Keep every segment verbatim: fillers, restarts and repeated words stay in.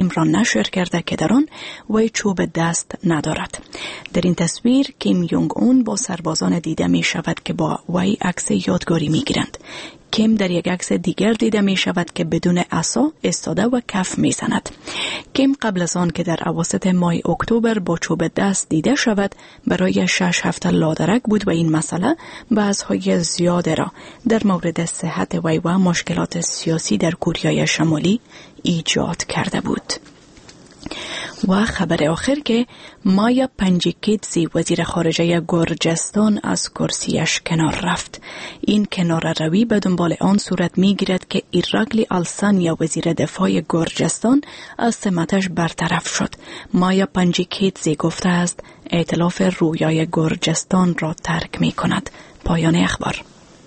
فیلم را نشر کرده که در آن وی چوب دست ندارد. در این تصویر کیم یونگ اون با سربازان دیده می شود که با وی عکس یادگاری می گیرند. کیم در یک عکس دیگر دیده می شود که بدون عصا ایستاده و کف می زند. کیم قبل از آن که در اواسط ماه اکتبر با چوب دست دیده شود برای شش هفته لادرک بود و این مسئله بحث‌های زیاد را در مورد صحت وی و مشکلات سیاسی در کره شمالی ایجاد کرده بود. و خبر آخر که مایا پنجیکیدزی وزیر خارجه گرجستان از کرسیش کنار رفت. این کنار روی به دنبال آن صورت می گیرد که ایراگلی آلسانیا وزیر دفاع گرجستان از سمتش برطرف شد. مایا پنجیکیدزی گفته است ائتلاف رویای گرجستان را ترک می کند. پایان اخبار.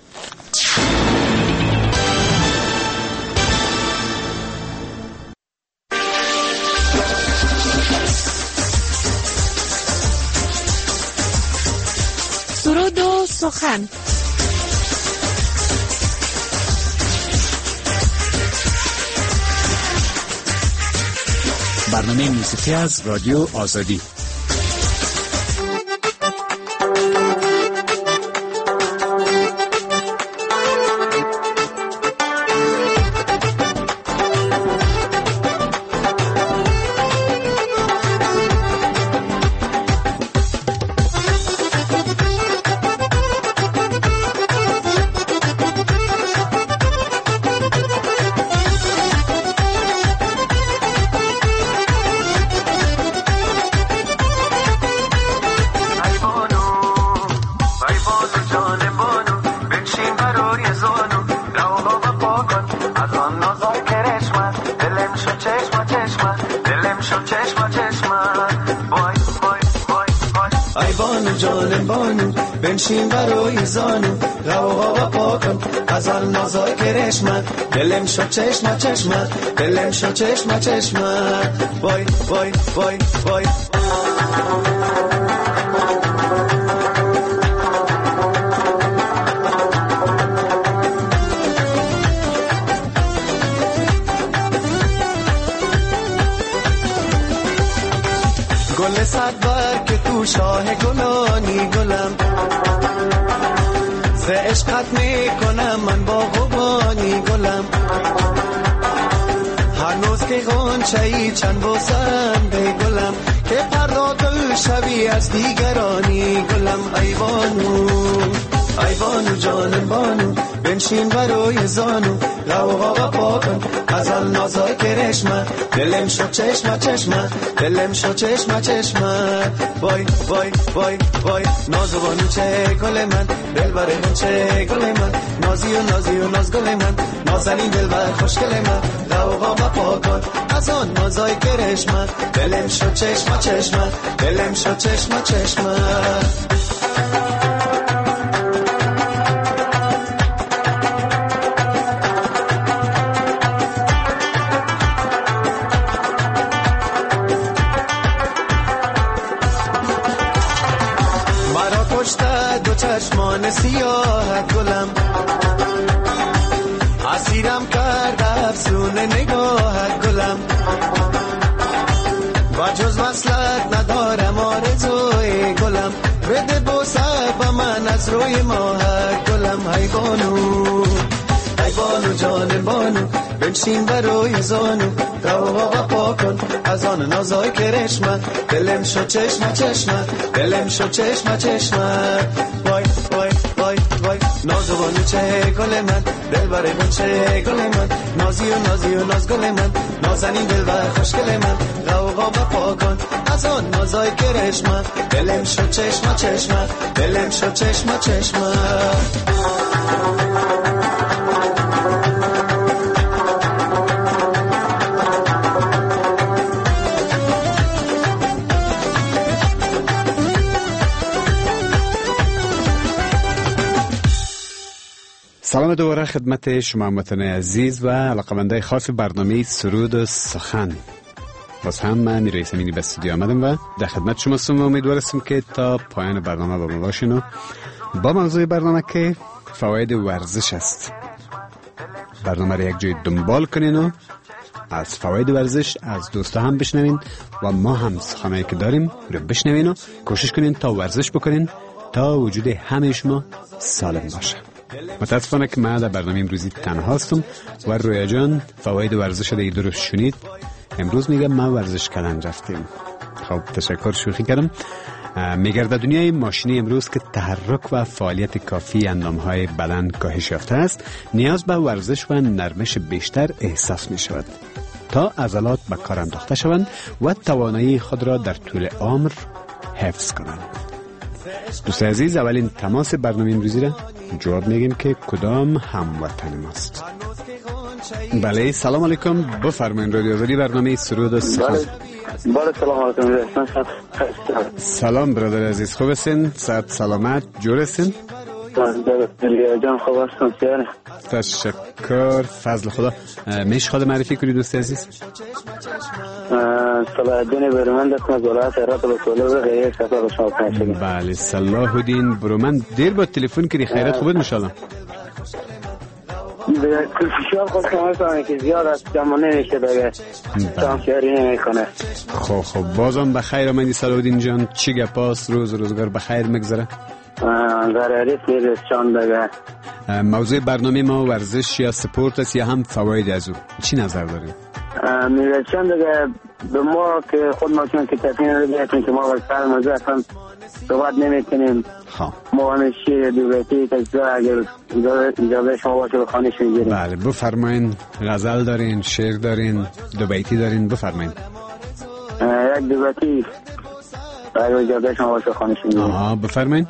سرود و سخن. برنامه موسیقی از رادیو آزادی. بنشین برای زانو غوغا و پاکن غزل نازای کرشمن دلم شد چشم چشمن دلم شد چشم چشمن وای وای وای وای گل صدبر که تو شاه گلانی گلم ز عشقت میکنم من با قبانی گلم هنوز که غنچه‌ای چند بوسنده گلم که پردا گل شوی از دیگرانی گلم ای بانو ای بانو جانم بانو بنشین برای زانو غوغا و پاکن غزل نازای کرشمن دلم شد چشم چشمن دلم شد چشم چشمن وای وای وای وای نازوانو چه گل من دلبر من چه گل من نازی و نازی و ناز گل من نازنین دلبر خوشگل من غوغا و پاکن از آن نازای کرشمن دلم شد چشم چشمن دلم شد چشم چشمن چشمان سیاهت گلم اسیرم کرد افسون نگاهت گلم و جز وصلت ندارم آرزوی گلم بده بوسه با من از روی ماهت گلم ای بانو ای بانو جان بانو بنشین برای زانو غوغا و پاکن از آن نازای کرشمن دلم شد چشم چشمن دلم شد چشم چشمن وای وای وای وای نازوانو چه گل من دلبر من چه گل من نازی و نازی و ناز گل من نازنین دلبر خوشگل من غوغا و پاکن از آن نازای کرشمن دلم شد چشم چشمن دلم شد چشم چشمن سلام دوباره خدمت شما هموطنان عزیز و علاقه‌مندان خاص برنامه سرود و سخن. باز هم من میرایس امینی به استودیو آمدم و در خدمت شما هستم و امیدوار هستم که تا پایان برنامه با ما باشین و با موضوع برنامه که فواید ورزش است برنامه را یک جای دنبال کنین و از فواید ورزش از دوستا هم بشنوین و ما هم سخنایی که داریم رو بشنوین و کوشش کنین تا ورزش بکنین تا وجود همه شما سالم باشه. متاسفانه که من در برنامه امروزی تنها هستم و رویا جان فواید ورزش دیگه درست شنید. امروز میگم ما ورزش کردن رفتیم. خب تشکر، شوخی کردم. میگرد دنیای ماشینی امروز که تحرک و فعالیت کافی اندامهای بدن کاهش یافته است، نیاز به ورزش و نرمش بیشتر احساس می شود تا عضلات به کار انداخته شوند و توانایی خود را در طول عمر حفظ کنند. دوست عزیز، اولین تماس برنامه امروزی را جواب میگیم که کدام هموطن ماست. بله، سلام علیکم، بفرمایید. رادیو آزادی، برنامه سرود و سخن. بله سلام علیکم. سلام برادر عزیز، خوب هستین؟ صحت سلامت جور هستین؟ جان خوب هستم. سیاره تشکر، فضل خدا. میش خود معرفی کنید دوست عزیز؟ صلاح الدین برومند هستم از ولایت هرات الرسوله غیر سفر شما پنشگی. بله، صلاح الدین برومند، دیر با تلفن کردی، خیرت خوبه ان شاء الله؟ دیگه کلفیشال خود شما هستم که زیاد از جمع نمیشه دیگه شامشیاری نمیکنه. خب خب بازم بخیر آمدی صلاح الدین جان. چی گپاست؟ روز روزگار بخیر میگذره؟ ضروری نیست چون دیگه موضوع برنامه ما ورزش یا سپورت است یا هم فواید از او، چی نظر دارید؟ میگه چند دیگه به ما که خود ما چون که تفین رو بیتیم که ما وقتر مزه اصلا صحبت نمیکنیم. ما همیشه دوبتی تجزیه اگر اجازه شما باشه به خانش میگیریم. بله بفرمایین. غزل دارین، شعر دارین، دوبیتی دارین، بفرمایین. یک دوبتی اگر اجازه شما باشه خانش میگیریم. آها بفرمایین.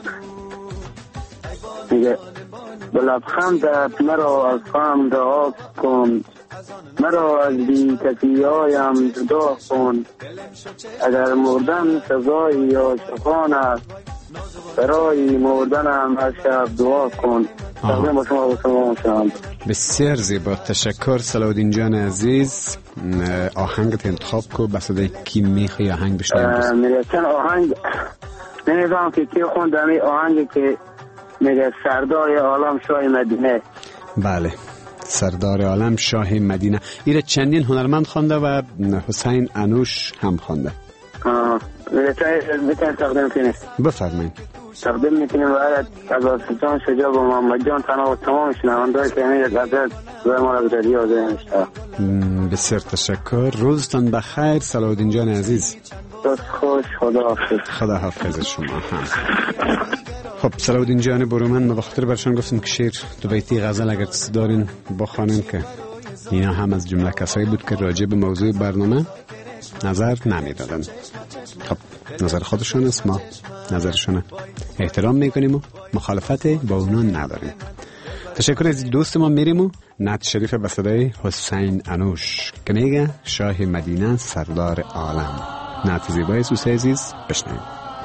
میگه بلبخندت مرا از غم رها کن، مرا از بی کسی هایم جدا کن، اگر مردن سزایی یا شفان است برای مردنم هر شب دعا کن. تقدیم با شما و شما شما. بسیار زیبا، تشکر صلاح الدین جان عزیز. آهنگت انتخاب کو، به صدای کی میخوای آهنگ بشنویم؟ میگه چند آهنگ نمیدونم که کی خوندم این آهنگی که میگه سردار عالم شاه مدینه. بله، سردار عالم شاه مدینه. ایره چندین هنرمند خوانده و حسین انوش هم خوانده. آه میگه چند تقدیم کنید؟ بفرمایید. تقدیم میکنیم باید از آسفجان شجاع و محمد جان تنها و تمام شنونده‌ای که میگه غزل و ما را بداری آزه نشته. بسیار تشکر، روزتان بخیر صلاح الدین جان عزیز. روز خوش، خدا حافظ. خدا حافظ شما هم. خب صلاح الدین جان برومند، ما بخاطر برشان گفتم که شعر دوبیتی غزل اگر چیز دارین بخوانین که اینا هم از جمله کسایی بود که راجع به موضوع برنامه نظر نمیدادن. خب نظر خودشون است، ما نظرشون احترام میکنیم و مخالفت با اونا نداریم. تشکر از دوست ما. میریم و نعت شریف به صدای حسین انوش که میگه شاه مدینه سردار عالم. نعت زیبای دوست عزیز بشنویم.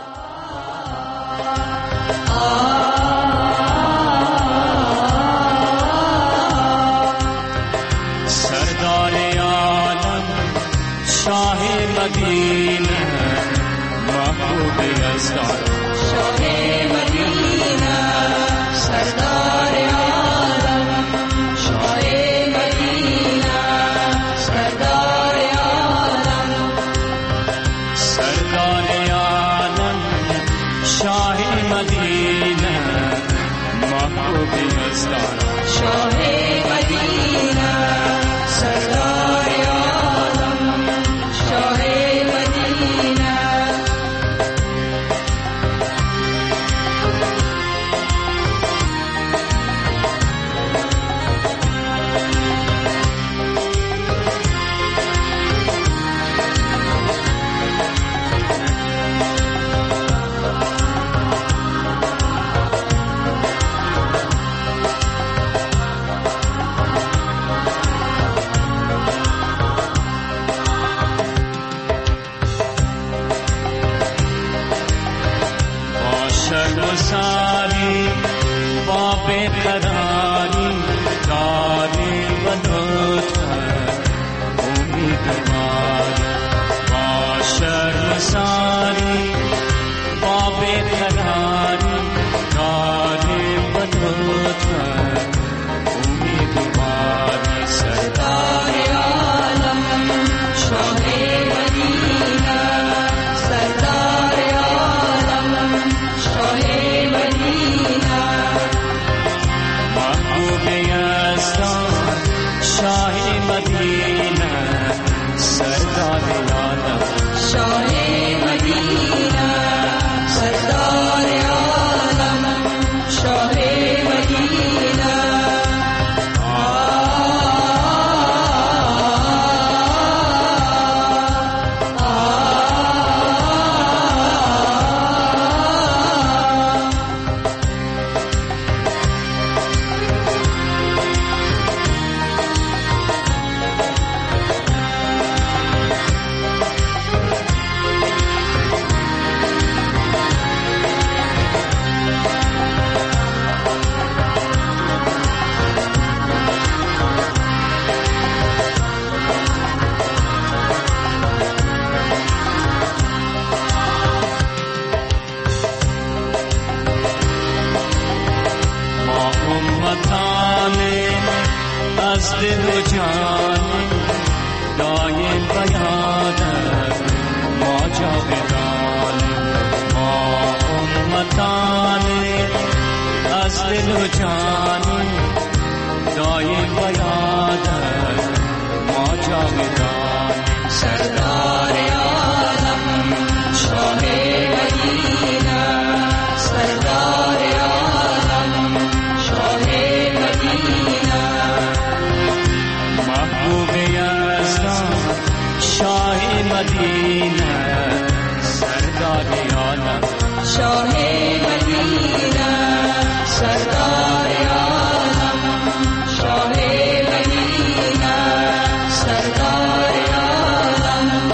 سردار عالم شاه مدینه محبوب یزدان شاه مدینه سردار عالم شاه مدینه سردار عالم سردار عالم شاه مدینه محبوب یزدان شاه مدینه سردار عالم شاه مدینه. دل و جان دایم و یادت ما جاودان ما امتان از دل و جان دایم و یادت ما جاودان سردار عالم شاه مدینه سردار عالم شاه مدینه محبوب یزدان شاه مدینه سردار عالم شاه مدینه سردار عالم شاه مدینه سردار عالم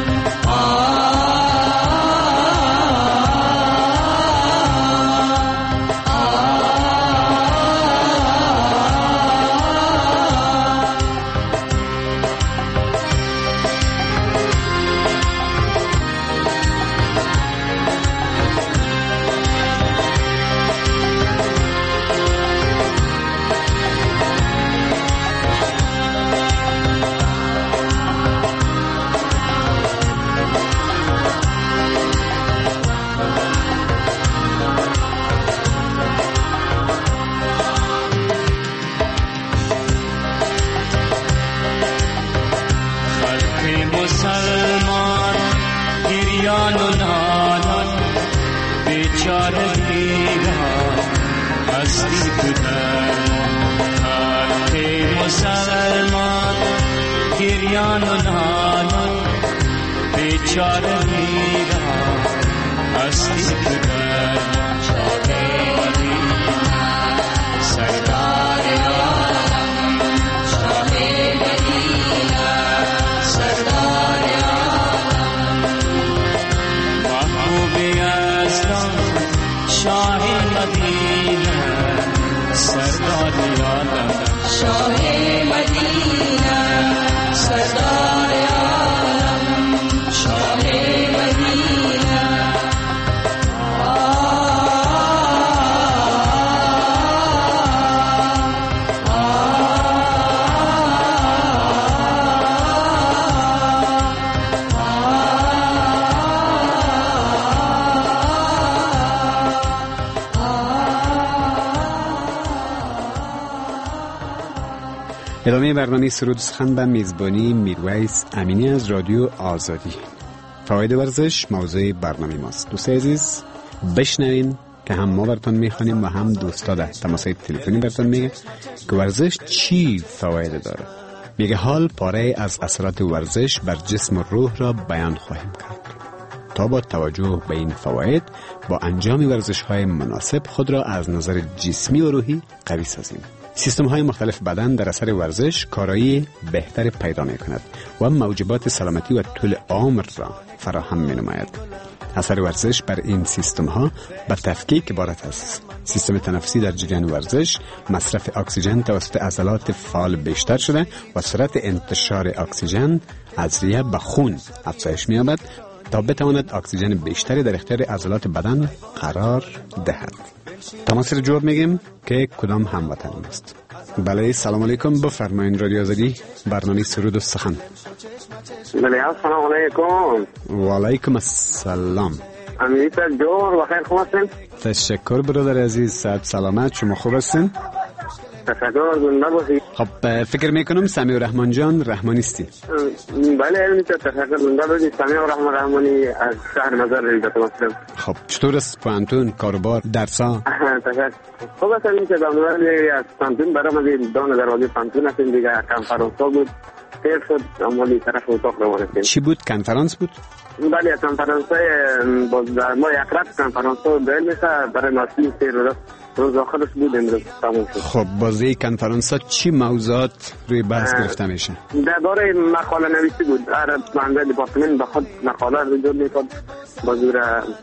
مسلمان گریان و نالان بیچاره دیگران هستی تو درمان خلق مسلمان گریان و نالان بیچاره دیگران هستی تو درمان شاه مدینه سردار عالم شاه مدینه سردار عالم محبوب یزدان شاه مدینه سردار عالم شاه مدینه سردار عالم شاه مدینه ادامه برنامه سرود سخن به میزبانی میرویس امینی از رادیو آزادی. فواید ورزش موضوع برنامه ماست. دوست عزیز بشنوین که هم ما براتون میخوانیم و هم دوستا در تماسهای تلفنی براتون میگه که ورزش چی فواید داره. میگه حال پاره از اثرات ورزش بر جسم و روح را بیان خواهیم کرد تا با توجه به این فواید با انجام ورزش های مناسب خود را از نظر جسمی و روحی قوی سازیم. سیستم های مختلف بدن در اثر ورزش کارایی بهتر پیدا می کند و موجبات سلامتی و طول عمر را فراهم می نماید. اثر ورزش بر این سیستم ها به تفکیک عبارت است. سیستم تنفسی در جریان ورزش مصرف اکسیژن توسط عضلات فعال بیشتر شده و سرعت انتشار اکسیژن از ریه به خون افزایش می یابد تا بتواند اکسیژن بیشتری در اختیار عضلات بدن قرار دهد. تماس رو جواب میگیم که کدام هموطن است. بله سلام علیکم، بفرمایید رادیو آزادی برنامه سرود و سخن. بله سلام علیکم. و علیکم السلام. امیری صاحب جور بخیر خوب هستین؟ تشکر برادر عزیز، صحت سلامت، شما خوب هستین؟ تشکر زنده باشید. خب فکر میکنم سمیع الرحمن جان رحمانیستی. بله علمی تشکر زنده باشید. سمیع الرحمن رحمانی از شهر مزار ریدت مسلم. خب چطور است پانتون، کاروبار، درسا؟ تشکر. خوب است علمی که دانوری از پانتون برام از دان دروازه پانتون هستیم دیگه کنفرانس ها بود. تیر شد اموالی طرف اتاق رو ورسیم. چی بود؟ کنفرانس بود؟ بله کنفرانس های در ما یک رد کنفرانس ها دایل میشه برای ناسمی تیر رو روز آخرش بود امروز تموم شد. خب بازی کنفرانس ها چی موضوعات روی بحث گرفته میشه؟ درباره مقاله نویسی بود. هر منبع دیپارتمنت به خود مقاله رو جور میکرد بازور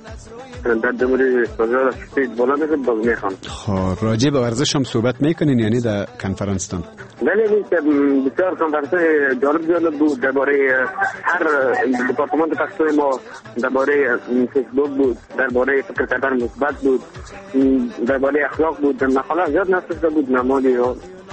در دموری بازور شدید بالا میشد باز میخوان. خب راجع به ورزش هم صحبت میکنین یعنی در کنفرانس تان؟ بله بسیار کنفرانس جالب جالب بود. درباره هر دیپارتمنت پخشوی ما درباره فیسبوک بود، درباره فکر کردن مثبت بود، درباره اخلاق بود. مقاله زیاد نوشته بود، نمادی و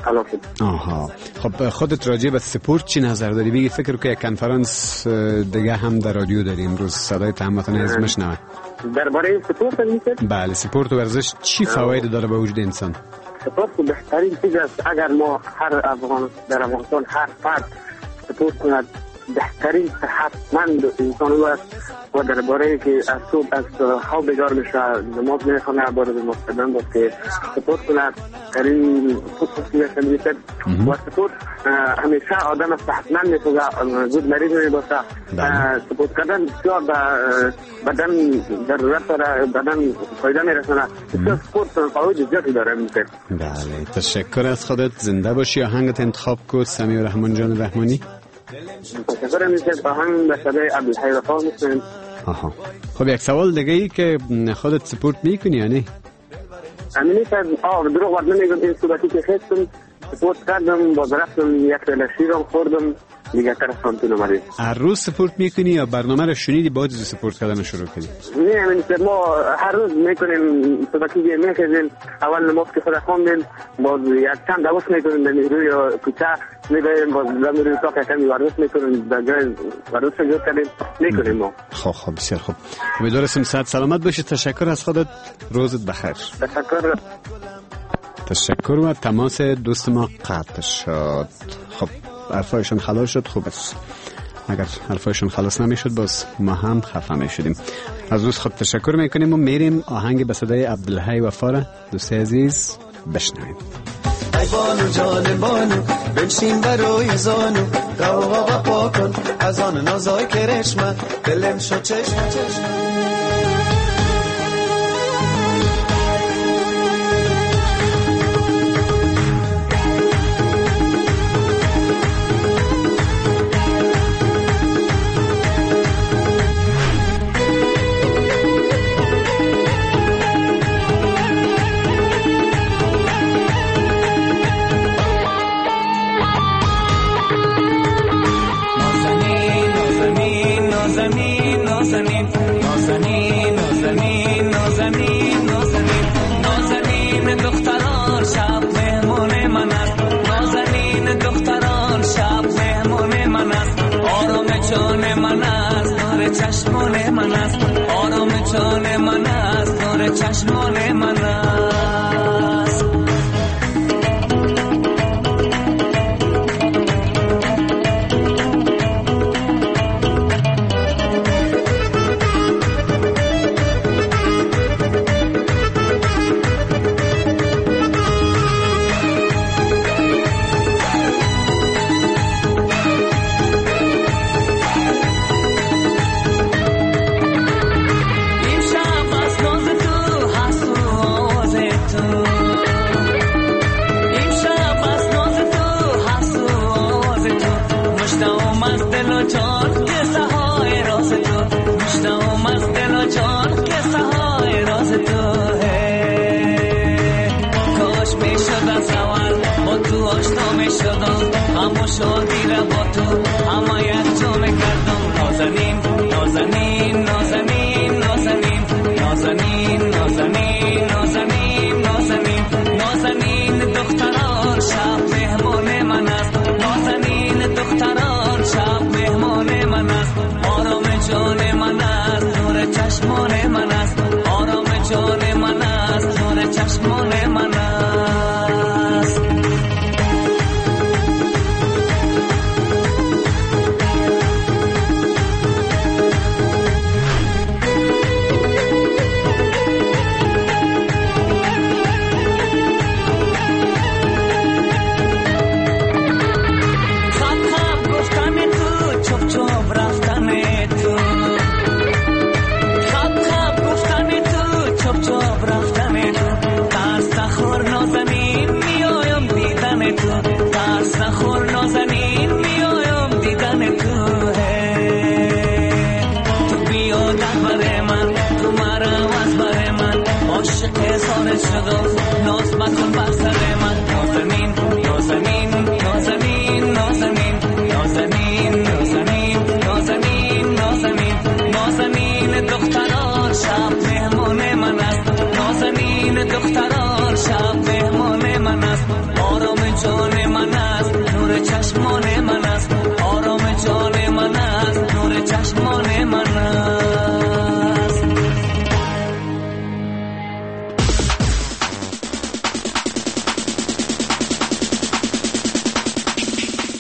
خلاص. آها خب خودت راجع به سپورت چی نظر داری؟ بگی فکر که یک کنفرانس دیگه هم در رادیو داریم امروز صدای هموطنان از مشنوه. درباره سپورت میگید؟ بله سپورت و ورزش چی فواید داره به وجود انسان؟ سپورت بهترین چیز است. اگر ما هر افغان در افغانستان هر فرد سپورت کند بهترین صحتمند انسان است و درباره که از صبح از خواب بیدار میشه نماز میخونه بار نماز کردن باید که سپورت کند ترین خصوصیت میشه و سپورت همیشه آدم صحتمند میشه زود مریض نمیباشه. سپورت کردن بسیار به بدن ضرورت داره بدن فایده میرسونه. بسیار سپورت فواید زیادی داره میشه. بله تشکر از خودت. زنده باشی. آهنگت انتخاب کو سمیع الرحمن جان رحمانی. تشکر میشه آهنگ به صدای عبدالحی وفا میشنیم. آها خب یک سوال دیگه ای که خودت سپورت میکنی یا نه؟ امینی که آه دروغ ورد نمیگم این صورتی که خستم سپورت کردم باز رفتم یک رل شیرم خوردم دیگه طرفان تو نماری. هر روز سپورت میکنی یا برنامه رو شنیدی باید سپورت کردن شروع کردی؟ نه امینی که ما هر روز میکنیم صورتی که میکنیم اول نماز که خدا خوندیم باز یک چند دوست میکنیم در روی کوچه میباییم باز در روی تاک کمی ورزش میکنیم در جای ورزش رو کردیم میکنیم ما. خب خب بسیار خوب. امیدوارم صحت سلامت باشی. تشکر از خودت. روزت بخیر. تشکر. تشکر و تماس دوست ما قطع شد. خب حرفایشون خلاص شد. خوب است. اگر حرفایشون خلاص نمیشد باز ما هم خفه میشدیم. از دوست خود تشکر میکنیم و میریم آهنگ به صدای عبدالحی وفا را دوست عزیز بشنویم. ای بانو جان بانو بنشین برای زانو قوا وفا کن از آن نازای کرشمه دلم شد چشم چشم. چشمان من است آرام جان من است نور چشمان من است.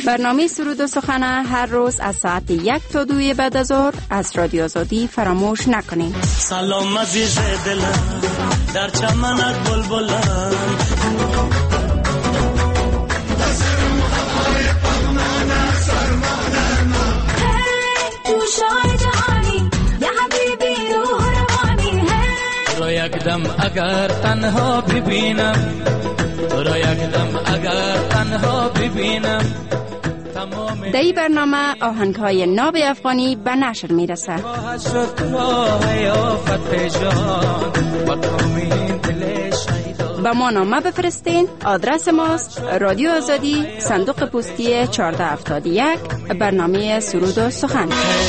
برنامه سرود و سخن هر روز از ساعت یک تا دوی بعد از ظهر از رادیو آزادی فراموش نکنید. سلام عزیز دلم در چمنت بلبلم تو را یک دم اگر تنها ببینم تو را یک دم اگر تنها ببینم. در این برنامه آهنگ‌های ناب افغانی به نشر میرسه. با ما نامه بفرستین. آدرس ماست رادیو آزادی، صندوق پستی چهارده هفتاد و یک، برنامه سرود و سخن.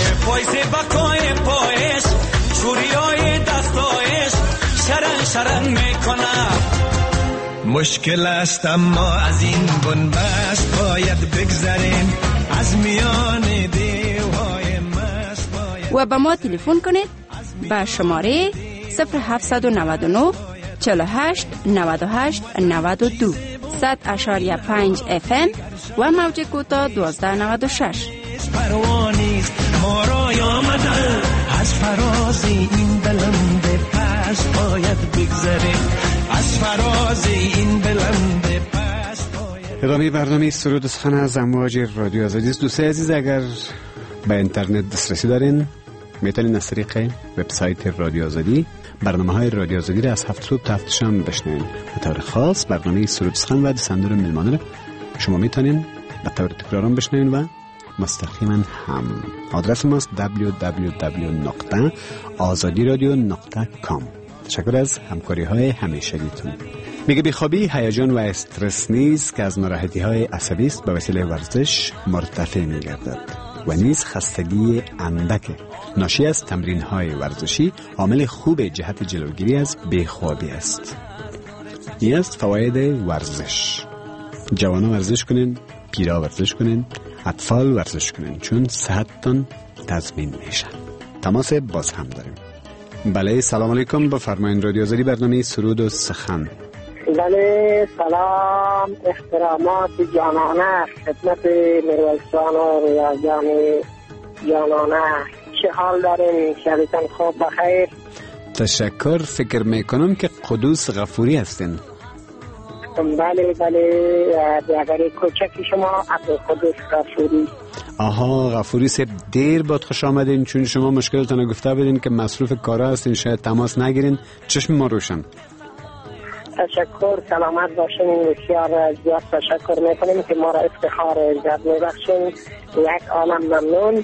مشکل است اما از این بنبست باید بگذریم از میان دیوهای مست باید. و با ما تلفن کنید به شماره صفر هفت نه نه چهل و هشت نود و هشت نود و دو صد اشاریه پنج اف ام و موج کوتاه دوازده نود و شش. پروانیست ما را آمده از فراز این بلند پست باید بگذریم از فراز این بلند پست باید. ادامه برنامه سرود و سخن از امواج رادیو آزادی است. دوستان عزیز، اگر به اینترنت دسترسی دارین میتونین از طریق وبسایت رادیو آزادی برنامه های رادیو آزادی را از هفت صبح تا هفت شام بشنوین. به طور خاص برنامه سرود و سخن و دسندور میلمانه را شما میتونین به طور تکرارم بشنوین و مستقیما هم. آدرس ماست دبلیو دبلیو دبلیو نقطه آزادی رادیو نقطه کام. تشکر از همکاری های همیشگیتون. میگه بیخوابی هیجان و استرس نیست که از ناراحتی های عصبی است، به وسیله ورزش مرتفع میگردد و نیز خستگی اندک ناشی از تمرین های ورزشی عامل خوب جهت جلوگیری از بیخوابی است. این است فواید ورزش. جوانا ورزش کنین، پیرا ورزش کنین، اطفال ورزش کنین، چون صحتتون تضمین میشه. تماس باز هم داریم. بله، سلام علیکم. با فرمایین رادیو آزادی، برنامه سرود و سخن. بله، سلام، احترامات جانانه خدمت مروزجان و ریاضیان جانانه. چه حال دارین؟ شبتان خوب بخیر؟ تشکر. فکر میکنم که قدوس غفوری هستین. بله بله، برادر کوچکی شما عبدالقدوس غفوری. آها، غفوری صاحب دیر باد خوش آمدین، چون شما مشکلتان گفته بدین که مصروف کارا هستین، شاید تماس نگیرین. چشم ما روشن. تشکر، سلامت باشین. بسیار زیاد تشکر میکنیم که ما را افتخار ایجاد میبخشین. یک عالم ممنون.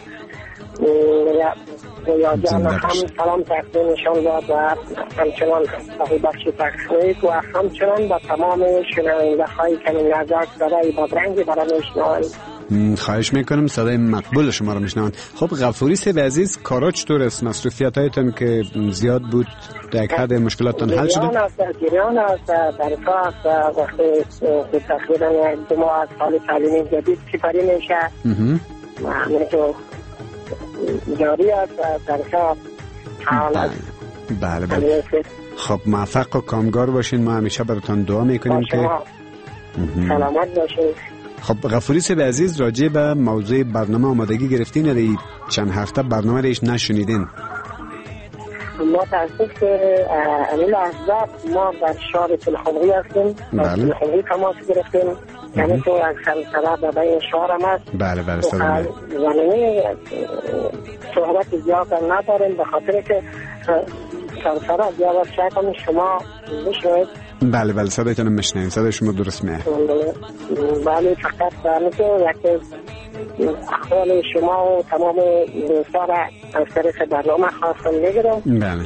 رویا جان هم سلام تقدیمشان داد و همچنان صاحب بخش تخصیص و همچنان با تمام شنونده هایی که این نظر صدای بادرنگی برای میشنوند. خواهش میکنم، صدای مقبول شما رو میشنوند. خب غفوری صاحب عزیز، کارا چطور است؟ مصروفیت هایتون که زیاد بود در یک حد مشکلاتتون حل شده؟ جریان است، جریان است، برکا است. وقتی تقریبا دو ماه از سال تعلیمی جدید سپری میشه و همین تو جاری است برکا حال است. بله بله. خب موفق و کامگار باشین. ما همیشه براتون دعا میکنیم که سلامت باشین. خب غفوری صاحب عزیز، راجع به موضوع برنامه آمادگی گرفتین یا چند هفته برنامه ریش نشنیدین؟ ما تحصیل که امیل احزاب ما در شهر تلخمری هستیم. تلخمری تماس گرفتیم، یعنی تو اکثر سبب به این شهر هم هست. بله بله سلام. زمینی صحبت زیاد نداریم به خاطر که سرسره زیاد شاید شما بشنوید. بله بله صدایتون میشنویم، صدای شما درست میاد. بله، فقط برمیتون یک احوال شما و تمام دوستان را از طریق برنامه خواستم بگیرم. بله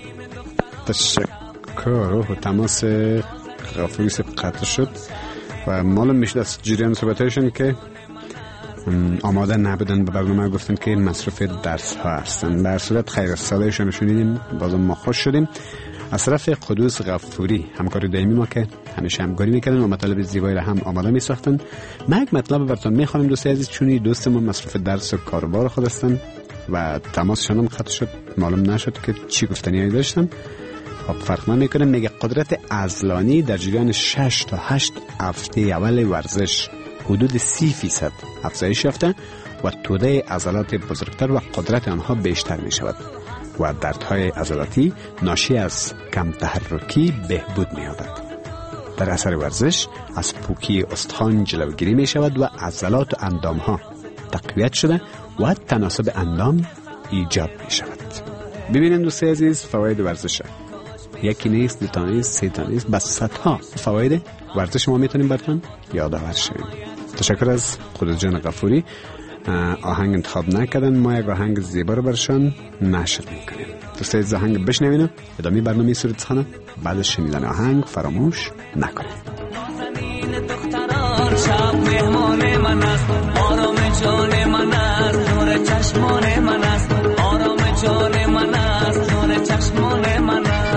تشکر. و تماس غفوری صاحب قطع شد و معلوم میشد از جریان صحبتایشون که آماده نبودن به برنامه، گفتن که مصروف درس ها هستن. به هر صورت خیر، صدایشون شنیدیم، بازم ما خوش شدیم. از طرف قدوس غفوری، همکار دائمی ما که همیشه همکاری میکردن و مطالب زیبایی را هم آماده میساختن. ما یک مطلب براتون میخوانیم دوست عزیز، چون دوست ما مصروف درس و کاروبار خود هستن و تماسشون هم قطع شد، معلوم نشد که چی گفتنی داشتن. خب فرق نمیکنه. میگه قدرت عضلانی در جریان شش تا هشت هفته اول ورزش حدود سی فیصد افزایش یافته و توده عضلات بزرگتر و قدرت آنها بیشتر می شود و دردهای عضلاتی ناشی از کم تحرکی بهبود می یابد. در اثر ورزش از پوکی استخوان جلوگیری می شود و عضلات و اندام ها تقویت شده و تناسب اندام ایجاد می شود. ببینید دوستای عزیز، فواید ورزش یکی نیست، دو تا نیست، سه تا نیست، بس صدها فواید ورزش ما میتونیم براتون یادآور شویم. تشکر از قدرت جان غفوری. آهنگ انتخاب نکردن، ما یک آهنگ زیبا رو برشان نشر میکنیم. دوستای عزیز آهنگ بشنوین، ادامه برنامه سرود سخن بعد از شنیدن آهنگ فراموش نکنید. شب مهمان من است، آرام جان من است، نور چشمان من است، آرام جان من است، نور چشمان من است.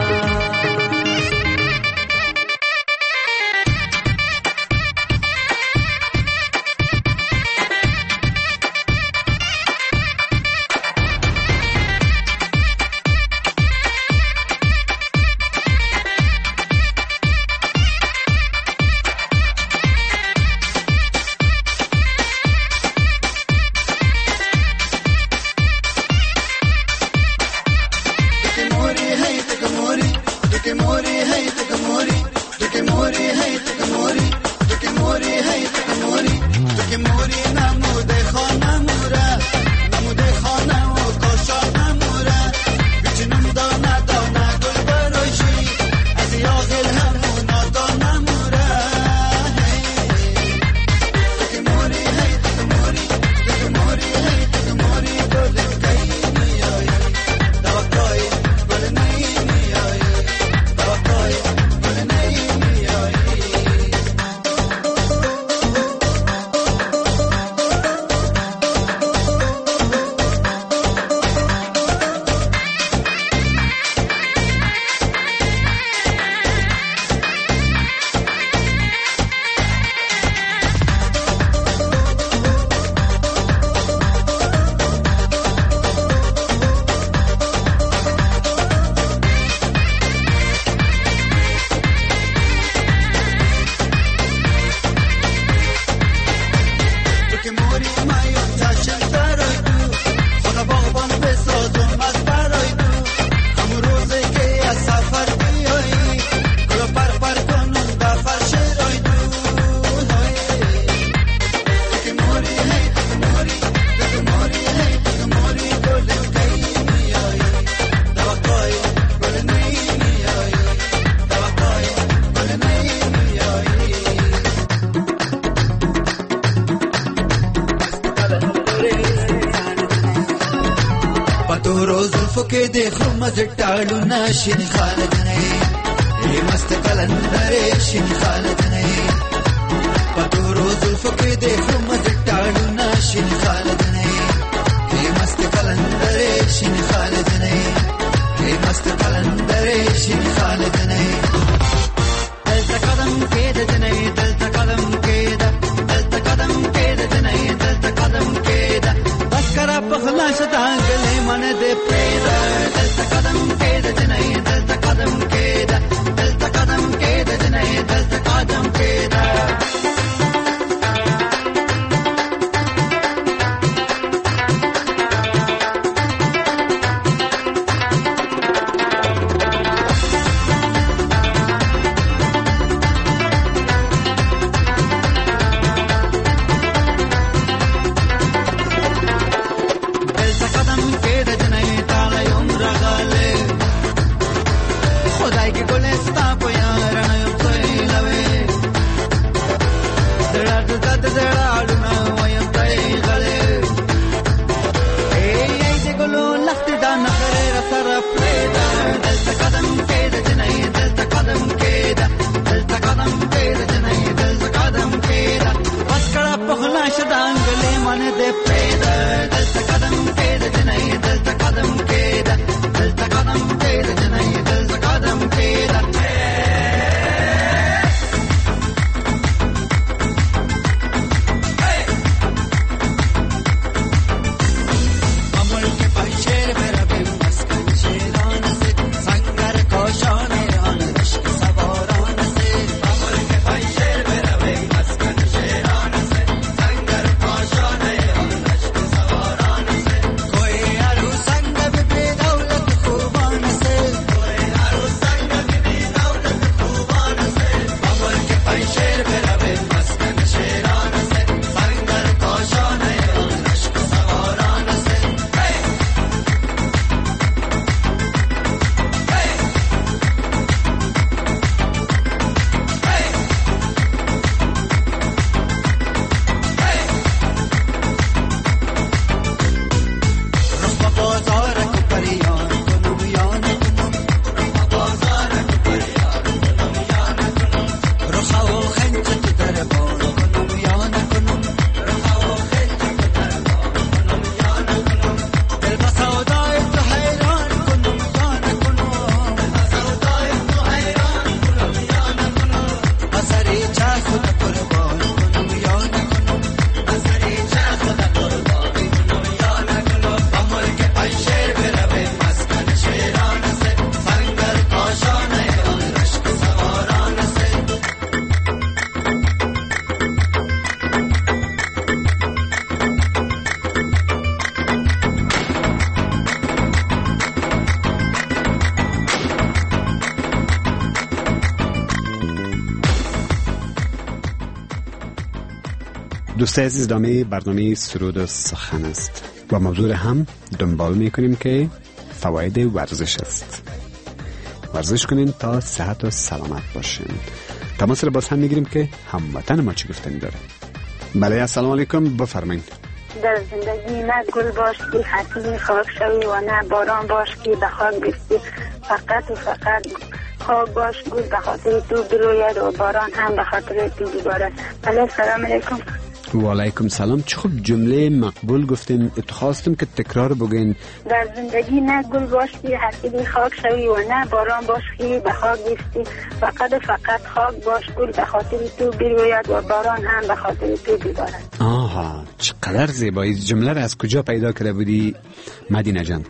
के देखो मजटालू ना शिन खालत नहीं ये मस्त कलंदरे शिन खालत नहीं पतोरो जुल्फों के देखो मजटालू ना शिन खालत नहीं ये मस्त कलंदरे शिन खालत नहीं ये मस्त कलंदरे शिन खालत नहीं दिल तक कदम के दे नहीं दिल तक कदम के दा दिल तक कदम के दे नहीं दिल तक कदम के दा बस करा पखला शतांगले मन दे पेदा दिल तक कदम के दे नहीं दिल तक कदम के दा दिल तक कदम के दे नहीं दिल तक कदम के दा शदांगले मन दे पेदा दिल तक कदम के दे नहीं दिल तक कदम के دوستای عزیز، ادامه برنامه سرود و سخن است و موضوع هم دنبال میکنیم که فواید ورزش است. ورزش کنین تا صحت و سلامت باشین. تماس را باز هم میگیریم که هموطن ما چی گفتنی داره. بله، السلام علیکم، بفرمایید. در زندگی نه گل باش که حسین خاک شوی و نه باران باش که به خاک بستی، فقط و فقط خاک باش گل به خاطر تو بروید و باران هم به خاطر تو ببارد. بله، السلام علیکم. و علیکم سلام. چه خوب جمله مقبول گفتین. خواستم که تکرار بگین. در زندگی نه گل باش که حسین خاک شوی و نه باران باش که به خاک بستی، فقط و فقط خاک باش گل به خاطر تو بروید و باران هم به خاطر تو ببارد. آها، چقدر زیبایی. جمله را از کجا پیدا کرده بودی مدینه جان؟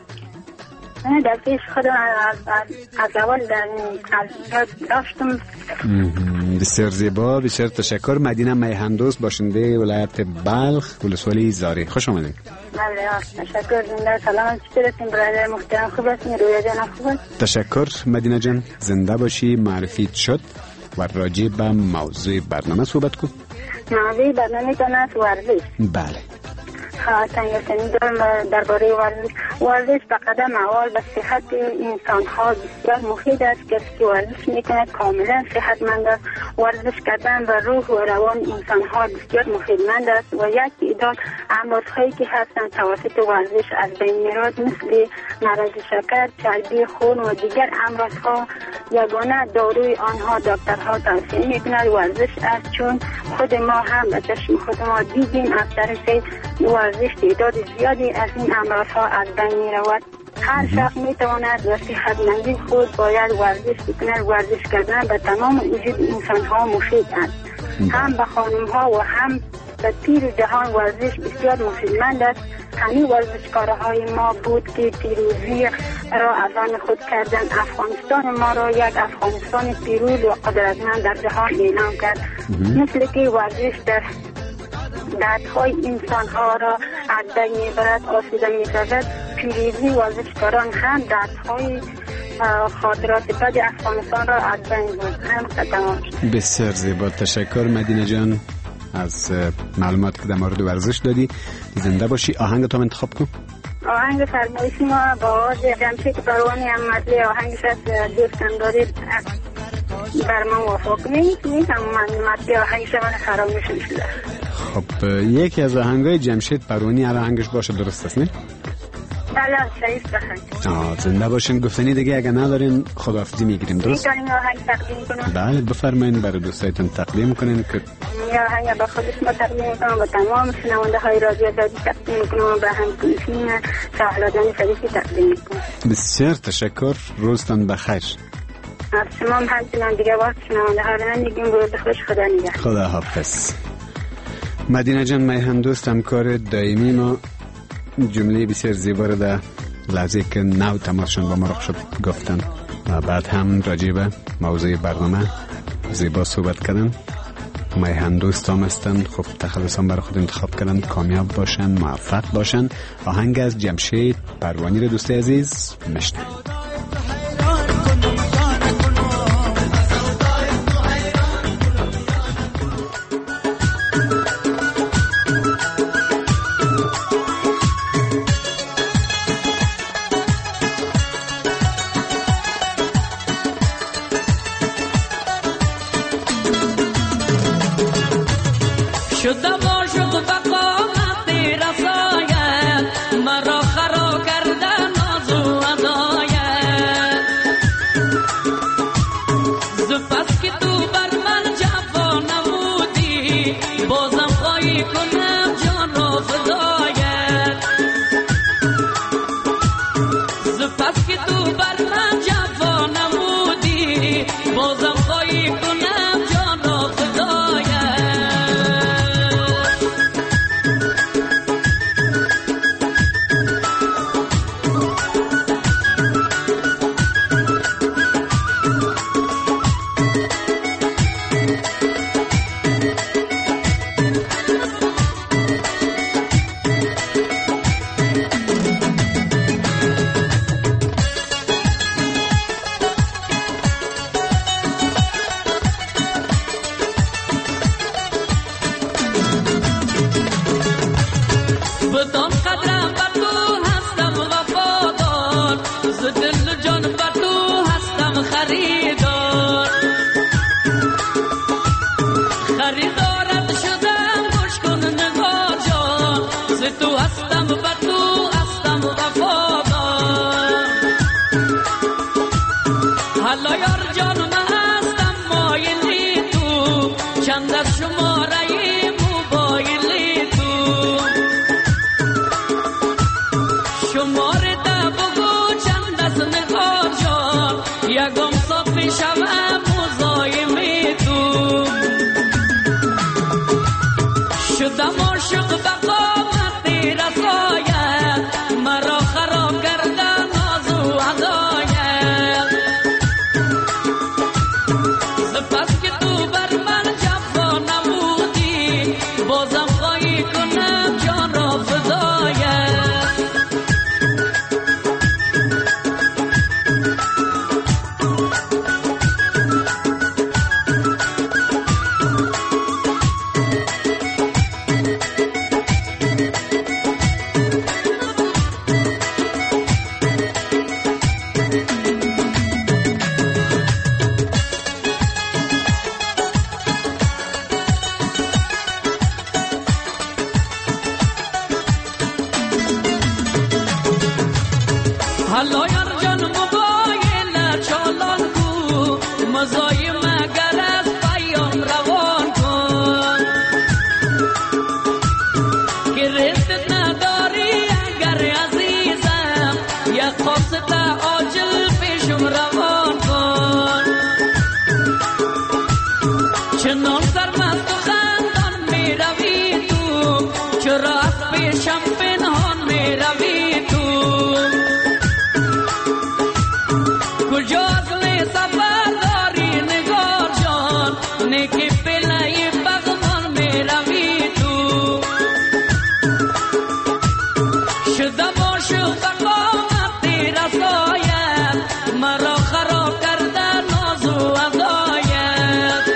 نه، در پیش خودم از, از اول در یاد داشتم. بسیار زیبا، بسیار تشکر. مدینه میهندوست، باشنده ولایت بلخ، ولسوالی زاری. خوش آمدید. بله، تشکر. زنده سلامت. چطورتین برادر محترم؟ خوب هستین؟ رویا جان خوبه؟ تشکر مدینه جان، زنده باشی. معرفیت شد و راجع به موضوع برنامه صحبت کن. موضوع برنامه تان است ورزش. بله. ها، تنگستانی دارم درباره ورزش. ورزش به قدم اول به صحت انسان ها بسیار مفید است. کسی که ورزش میکند کاملا صحتمند است. ورزش کردن به روح و روان انسان ها بسیار مفیدمند است و یک تعداد امراض که هستند توسط ورزش از بین میرود، مثل مرض شکر، چربی خون و دیگر امراض ها. یگانه داروی آنها دکترها توصیه میکنند ورزش است، چون خود ما هم به چشم خود ما دیدیم از طریق ورزش تعداد زیادی از این امراض ها از بین می رود. هر شخص می تواند به صحتمندی خود باید ورزش بکند. ورزش کردن به تمام وجود انسان ها مفید است، هم به خانم ها و هم به پیر جهان ورزش بسیار مفیدمند است. همین ورزشکارهای ما بود که پیروزی را از آن خود کردند. افغانستان ما را یک افغانستان پیروز و قدرتمند در جهان اعلام کرد. مثل که ورزش در دردهای انسان ها را از بین میبرد، آسوده میسازد. پیروزی ورزشکاران هم دردهای خاطرات بد افغانستان را از بین برد. بسیار زیبا، تشکر مدینه جان از معلومات که در مورد ورزش دادی. زنده باشی. آهنگ تو انتخاب کن. آهنگ فرمایشی ما با آواز جمشید پروانی هم مطلع آهنگش از دوستم دارید بر من وافق نیست. نیست هم من مطلع آهنگش من خراب میشه شده. خب یکی از آهنگای جمشید پروانی هر آهنگش باشه، درست است نه؟ بله، شریف بخیر. آه، زنده باشین. گفتنی دیگه اگه ندارین خداحافظی میگیریم، درست؟ میتونیم آهنگ تقدیم کنم؟ بله بفرمایید، برای دوستایتون تقدیم کنین. که یا آهنگ به خودش ما تقدیم کنم، به تمام شنونده های رادیو دادی تقدیم کنم، به هم کنشین شهلادان شریفی تقدیم کنم. بسیار تشکر. روزتان بخیر. از شما هم همچنان دیگه وقت شنونده ها رو نمیگیم. روز خوش. خدا نگهدار. خدا حافظ. مدینه جان میهندوست، همکار دائمی ما، جمله بسیار زیبا رو در لحظه که نو تماسشون با ما رخ شد گفتن و بعد هم راجع به موضوع برنامه زیبا صحبت کردن. میهندوست هم هستن، خوب تخلص هم برای خود انتخاب کردن. کامیاب باشن، موفق باشن. آهنگ از جمشید پروانی رو دوست عزیز مشنوید. مرا خرا کردن نازو ادایت شماره ده بگو چند از نگار جان یکم صافی شوم مزایم تو شدم عاشق به قامت رسایت مرا خراب کردن ناز و عدایت سپس که تو بر من جفا نمودی بازم خواهی کنم جان را فدایت حالا یار جان موبایل چالان کو مزای مگر از پیام روان کن که رست نداری اگر عزیزم یا قصد عاجل پیشم روان کن چنان سرمست و خندان می روی تو چرا از پیشم پنهان می روی تو کجا اصل سفر داری نگار جان نکی پلای بغمان می روی تو شدم عاشق به قامت رسایت مرا خراب کردن ناز و عدایت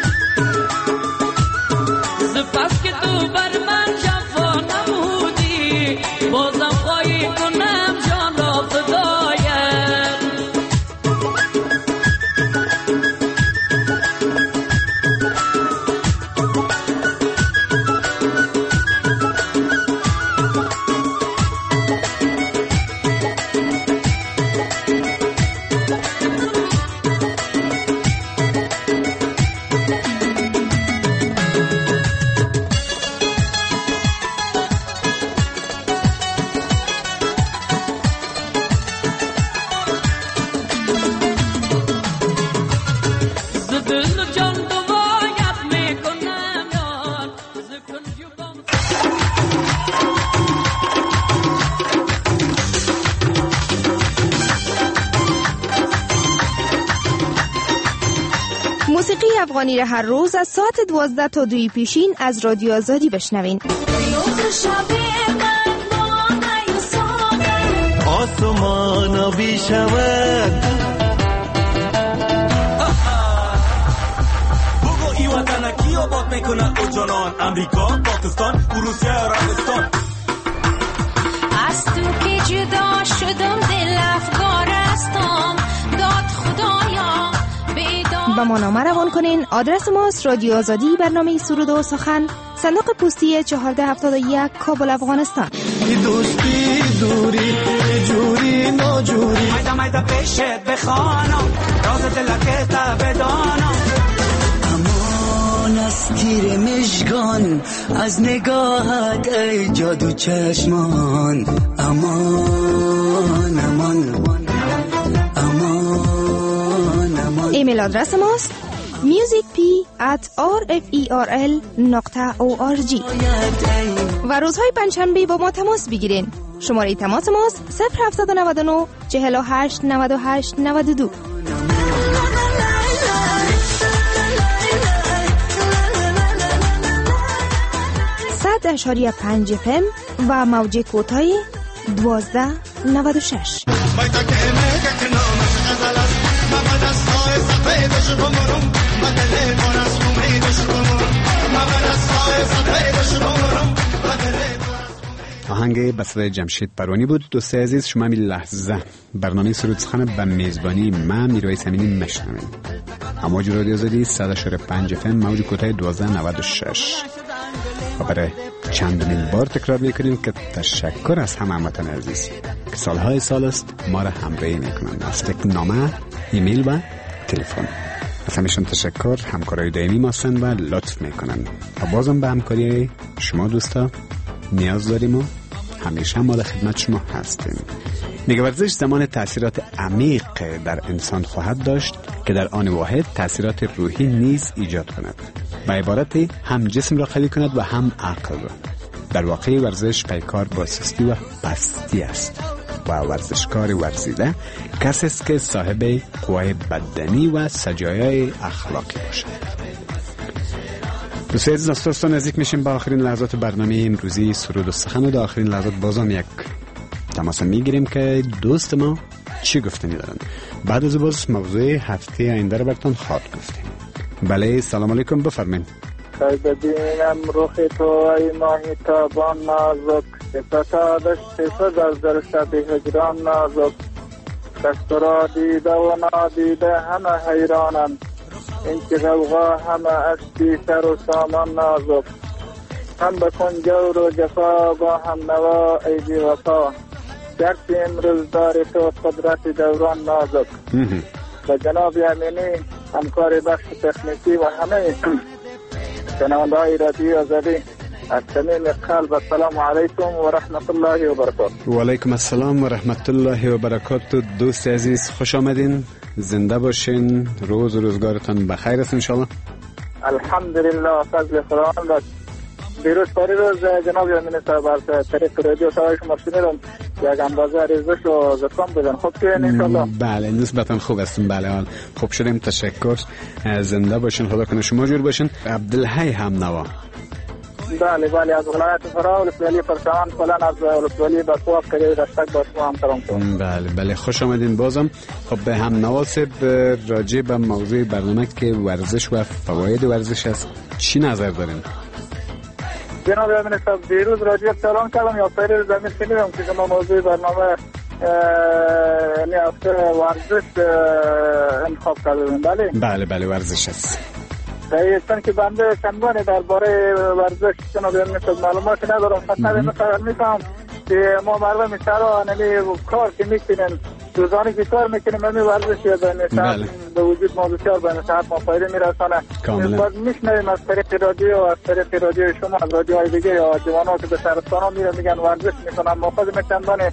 سپس که تو بر من جفا نمودی بازم خواهی کنم جان را فدایت موسیقی افغانی را هر روز از ساعت دوازده تا دوی پیشین از رادیو آزادی بشنوین. آسمان آبی شود بگو ای وطن کی آباد میکنه او جانان امریکا، پاکستان، روسیه، عربستان از تو که جدا شدم دل افکارستم داد خدایا با ما نامه روان کنین. آدرس ماست رادیو آزادی برنامه سرود و سخن، صندوق پستی چهارده هفتاد و یک، کابل، افغانستان. دوستی دوری جوری ناجوری مایده مایده پیشت بخوانم راز دلکت بدانم امان از تیر مشگان از نگاهت ای جادو چشمان امان امان ایمیل آدرس ماست musicp at rferl نقطه org و روزهای پنجشنبه با ما تماس بگیرین. شماره تماس ماست صفر هفتصد و نود و نه چهل و هشت نود و هشت نود و دو. صد اشاری پنج اف ام و موج کوتاه دوازده نود و شش. آهنگ به صدای جمشید پروانی بود. دوست عزیز، شما می لحظه برنامه سرود سخن به میزبانی من میرویس امینی میشنوین. امواج رادیو آزادی صد و پنج اف ام موج کوتاه دوازده نود و شش. و برای چندمین بار تکرار میکنیم که تشکر از همه هموطن عزیز که سالهای سال است ما را همراهی میکنند از تکنامه، ایمیل و تلفن. از همیشون تشکر. همکارای دائمی ما هستند و لطف میکنند و بازم به همکاری شما دوستا نیاز داریم و همیشه ما در خدمت شما هستیم. میگه ورزش زمان تأثیرات عمیق در انسان خواهد داشت که در آن واحد تأثیرات روحی نیز ایجاد کند. به عبارتی هم جسم را قوی کند و هم عقل را. در واقع ورزش پیکار با سستی و پستی است و ورزشکار ورزیده کسی است که صاحب قوای بدنی و سجایای اخلاقی باشد. دوستان عزیز، دوستان نزدیک میشیم به آخرین لحظات برنامه امروزی سرود و سخن و در آخرین لحظات بازم یک تماس میگیریم که دوست ما چی گفتنی دارن. بعد از باز موضوع هفته آینده رو براتون خواهد گفتیم. بله، سلام علیکم، بفرمایید. ببینم رخ تو ای ماهی تابان نازک، ستا دشت سزر در شب هجران نازک، دست را دیده و نادیده همه حیرانم، این که غوغا همه اشتی سر و سامان نازک، هم بکن جور و جفا با هم نوا ای بی وفا، گرچه امروز داری تو قدرت دوران نازک. و جناب امینی همکار بخش تکنیکی و همه شنونده های رادیو آزادی از صمیم قلب السلام علیکم و رحمت الله و برکاته. و علیکم السلام و رحمت الله و برکاته. دوست عزیز خوش آمدین، زنده باشین، روز و روزگارتان بخیر است انشالله. الحمدلله، فضل خداوند است. دیروز پاری روز جناب امین صاحب از طریق رادیو صدای شما شنیدم یک اندازه ریزش و زکام بودن. خوب شدین انشالله؟ بله، نسبتا خوب هستم. بله حال خوب شدیم، تشکر. زنده باشین، خدا کنه شما جور باشین. عبدالحی هم نوا. بله بله، از ولایت فرا ولسوالی پرچمان فلان از ولسوالی بسواق که رشتک با شما هم سلام کنم. بله بله، خوش آمدین بازم. خب به هم نواسب راجع به موضوع برنامه که ورزش و فواید ورزش است چی نظر دارین؟ جناب امین صاحب، دیروز رادیو سلام کردم یا پیر زمین شنیدم که شما موضوع برنامه یعنی هفته ورزش انتخاب کردیم. بله بله بله، ورزش است. چون که بنده چندانی درباره ورزش جناب امین صاحب معلومات ندارم، فقط مثلا میفهم که ما مردم شهر یعنی کار که میکنن روزانه که کار میکنیم همین ورزش یادن به وجود ما بسیار به نصحت ما فایده میرسانه. بعد میشنویم از طریق رادیو از طریق رادیو شما از رادیوهای دیگه یا جوانان که به شهرستان ها میرن میگن ورزش میکنن. ما خود چندان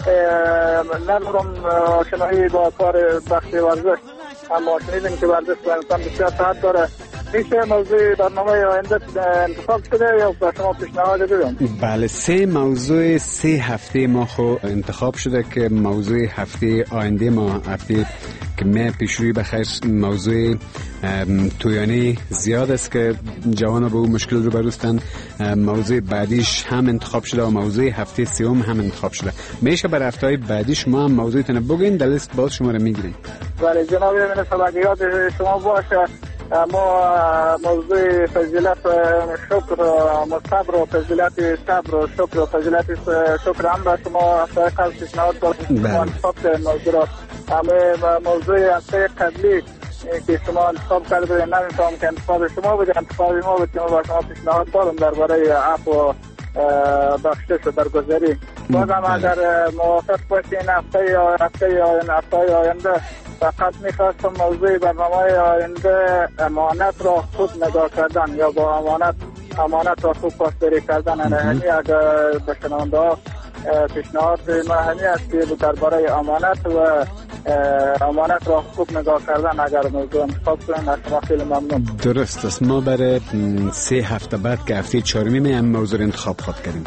ندارم آشنایی با کار بخش ورزش، اما شنیدیم که ورزش به انسان بسیار صحت داره. میشه موضوع برنامه آینده انتخاب شده یا به شما پیشنهاد بدم؟ بله، سه موضوع سه هفته ما خو انتخاب شده که موضوع هفته آینده ما هفته که من پیشروی بخیر موضوع تویانی زیاد است که جوانان به اون مشکل رو بروستن. موضوع بعدیش هم انتخاب شده و موضوع هفته سوم هم انتخاب شده. میشه بر هفته های بعدیش ما هم موضوعتون بگین در لیست باز شما رو میگیریم. بله جناب من سلام یاد شما باشه. ما موضوع فضیلت شکر مصبر و فضیلت صبر و شکر و فضیلت شکر هم به شما هفته قبل پیشنهاد دادیم. انتخاب موضوع را همه موضوع هفته قبلی که شما انتخاب کرده نمی‌فهم که انتخاب شما بوده، انتخاب ما بود که ما با شما پیشنهاد دادم درباره عفو و بخشش و درگذری. بازم اگر موافق باشین هفته هفته هفته آینده فقط میخواستم موضوع برنامه آینده امانت را خود نگاه کردن یا با امانت امانت را خوب پاسداری کردن. یعنی اگر به شنونده ها پیشنهاد ما همین است که درباره امانت و امانت را خوب نگاه کردن اگر موضوع انتخاب کنن از شما خیلی ممنون. درست است. ما برای سه هفته بعد که هفته چهارمی می هم موضوع انتخاب خود کردیم.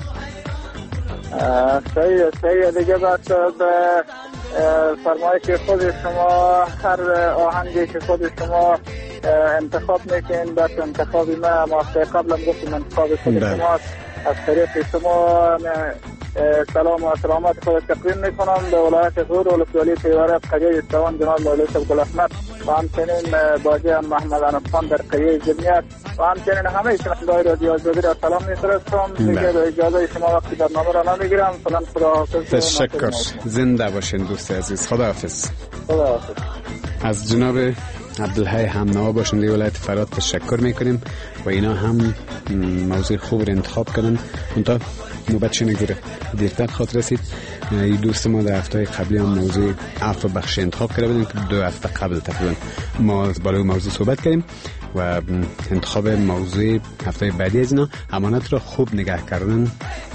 صحیح صحیح. دیگه بعد به فرمایش که خود شما هر آهنگی که خود شما انتخاب میکنین بعد انتخابی ما ما قبلا گفتیم انتخاب خود شما از طریق شما سلام و سلامت خود تقدیم میکنم به ولایت غور و ولسوالی پیوره قریه استوان جناب مولوی صاحب گل احمد و همچنین باجه محمد انفان در قریه جمعیت و همچنین همه شنونده‌های رادیو آزادی را سلام میفرستم. دیگه به اجازه شما وقتی برنامه را نمیگیرم. فلان خداحافظ. تشکر. زنده باشین دوست عزیز. خداحافظ. خداحافظ. از جناب عبدالحی هم نوا باشنده ولایت فرات تشکر میکنیم و اینا هم موضوع خوب رو انتخاب کردن. منتها نوبت نگیره دیرتر خاطر رسید. این دوست ما در هفته قبلی هم موضوع عفو بخش انتخاب کرده بودیم که دو هفته قبل تقریبا ما از بالای موضوع صحبت کردیم و انتخاب موضوع هفته بعدی از اینا امانت را خوب نگه کردن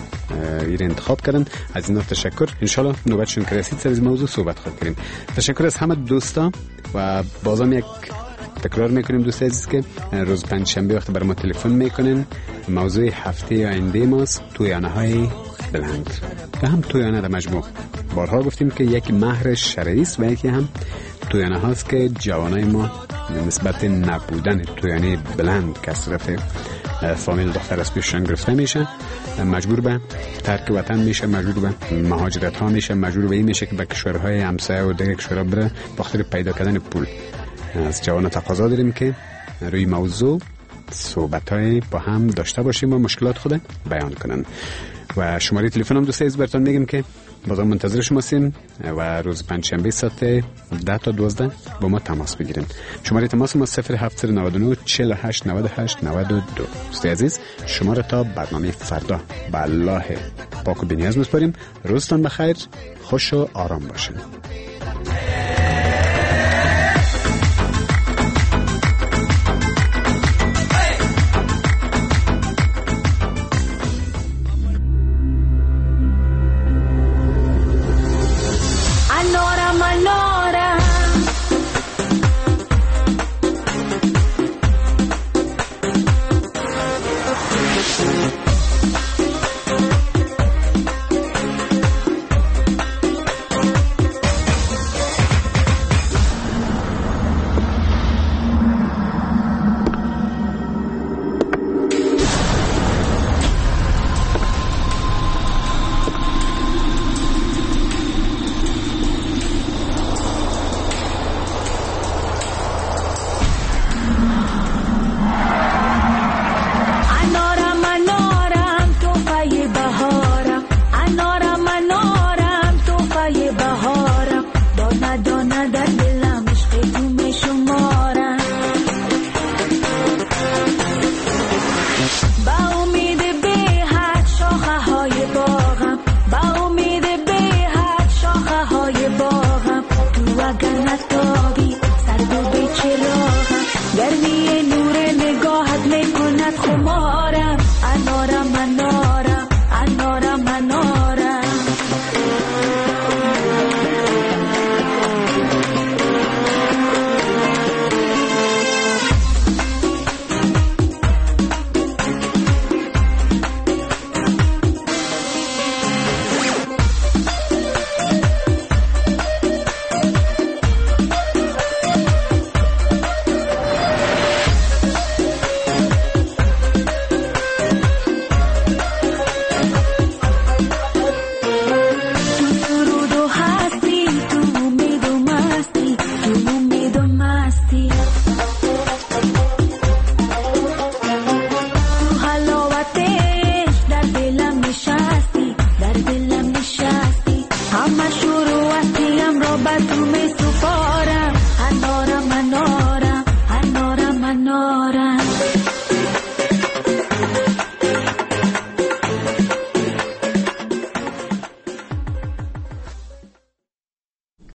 این انتخاب کردن. از اینا تشکر. انشالله نوبتشون که رسید سر از موضوع صحبت خود کنیم. تشکر از همه دوستا و بازم یک تکرار میکنیم دوست عزیز که روز پنجشنبه وقت برای ما تلفن میکنن. موضوع هفته آینده ماست تویانه های بلند و هم تویانه در مجموع. بارها گفتیم که یک مهر شرعی است و یکی هم تویانه هاست که جوانای ما نسبت نبودن تویانه بلند که از طرف فامیل دختر از پیششان گرفته میشه، مجبور به ترک وطن میشه، مجبور به مهاجرت ها میشه، مجبور به این میشه که به کشورهای همسایه و دیگر کشورها بره بخاطر پیدا کردن پول. از جوان تقاضا داریم که روی موضوع صحبت‌های با هم داشته باشیم و مشکلات خود بیان کنن. و شماره تلفن هم دوست عزیز براتون میگم که بازم منتظر شما هستیم و روز پنجشنبه ساعت ده تا دوازده با ما تماس بگیرین. شماره تماس ما صفر هفت نه نه چهل و هشت نود و هشت نود و دو. دوست عزیز شما را تا برنامه فردا به الله پاک و بی‌نیاز میسپاریم. روزتان بخیر، خوش و آرام باشین. I'm